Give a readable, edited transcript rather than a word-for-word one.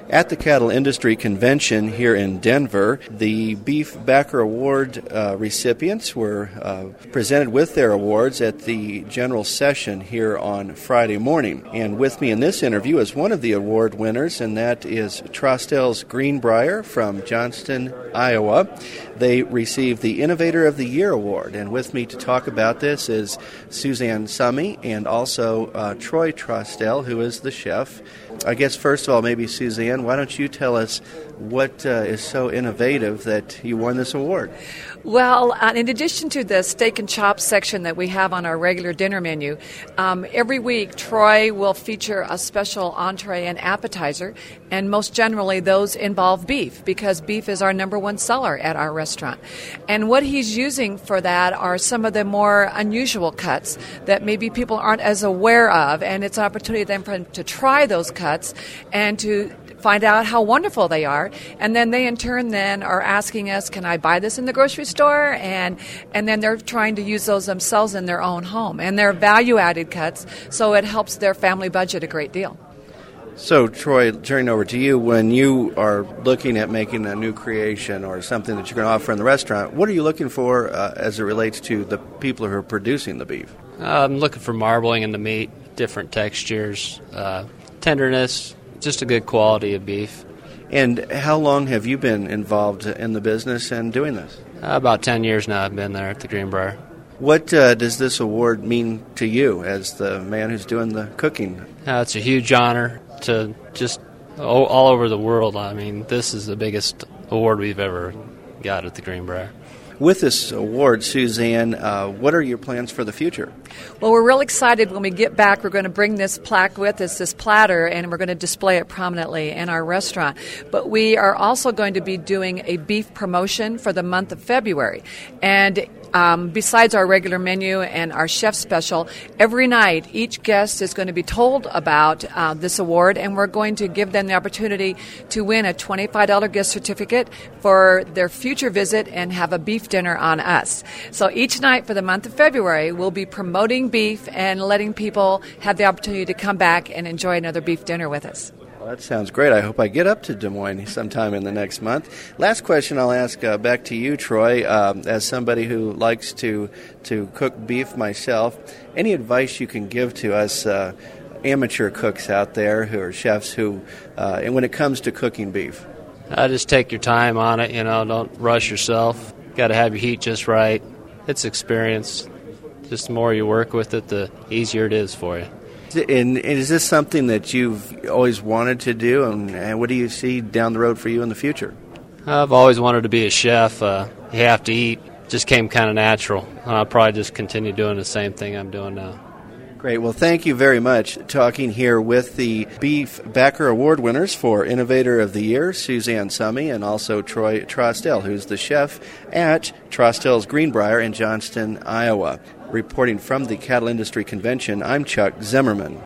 At the Cattle Industry Convention here in Denver, the Beef Backer Award recipients were presented with their awards at the general session here on Friday morning. And with me in this interview is one of the award winners, and that is Trostel's Greenbrier from Johnston, Iowa. They received the Innovator of the Year Award. And with me to talk about this is Suzanne Summey and also Troy Trostel, who is the chef. I guess, first of all, maybe Suzanne, why don't you tell us what is so innovative that you won this award? Well, in addition to the steak and chop section that we have on our regular dinner menu, every week Troy will feature a special entree and appetizer, and most generally those involve beef, because beef is our number one seller at our restaurant. And what he's using for that are some of the more unusual cuts that maybe people aren't as aware of, and it's an opportunity then for them to try those cuts and to find out how wonderful they are, and then they in turn then are asking us, can I buy this in the grocery store? And then they're trying to use those themselves in their own home, and they're value-added cuts, so it helps their family budget a great deal. So, Troy, turning over to you, when you are looking at making a new creation or something that you're going to offer in the restaurant, what are you looking for as it relates to the people who are producing the beef? I'm looking for marbling in the meat, different textures, tenderness, just a good quality of beef. And how long have you been involved in the business and doing this? About 10 years now I've been there at the Greenbrier. What does this award mean to you as the man who's doing the cooking? It's a huge honor to just all over the world. I mean, this is the biggest award we've ever got at the Greenbrier. With this award, Suzanne, what are your plans for the future? Well, we're real excited when we get back. We're going to bring this plaque with us, this platter, and we're going to display it prominently in our restaurant. But we are also going to be doing a beef promotion for the month of February. And besides our regular menu and our chef special, every night each guest is going to be told about this award, and we're going to give them the opportunity to win a $25 gift certificate for their future visit and have a beef dinner on us. So each night for the month of February, we'll be promoting beef and letting people have the opportunity to come back and enjoy another beef dinner with us. Well, that sounds great. I hope I get up to Des Moines sometime in the next month. Last question I'll ask back to you, Troy. As somebody who likes to cook beef myself, any advice you can give to us amateur cooks out there who are chefs who, and when it comes to cooking beef? Just take your time on it, don't rush yourself. Got to have your heat just right. It's experience. Just the more you work with it, the easier it is for you. And is this something that you've always wanted to do, and what do you see down the road for you in the future? I've always wanted to be a chef. You have to eat. Just came kind of natural. I'll probably just continue doing the same thing I'm doing now. Great. Well, thank you very much. Talking here with the Beef Backer Award winners for Innovator of the Year, Suzanne Summey, and also Troy Trostel, who's the chef at Trostel's Greenbrier in Johnston, Iowa. Reporting from the Cattle Industry Convention, I'm Chuck Zimmerman.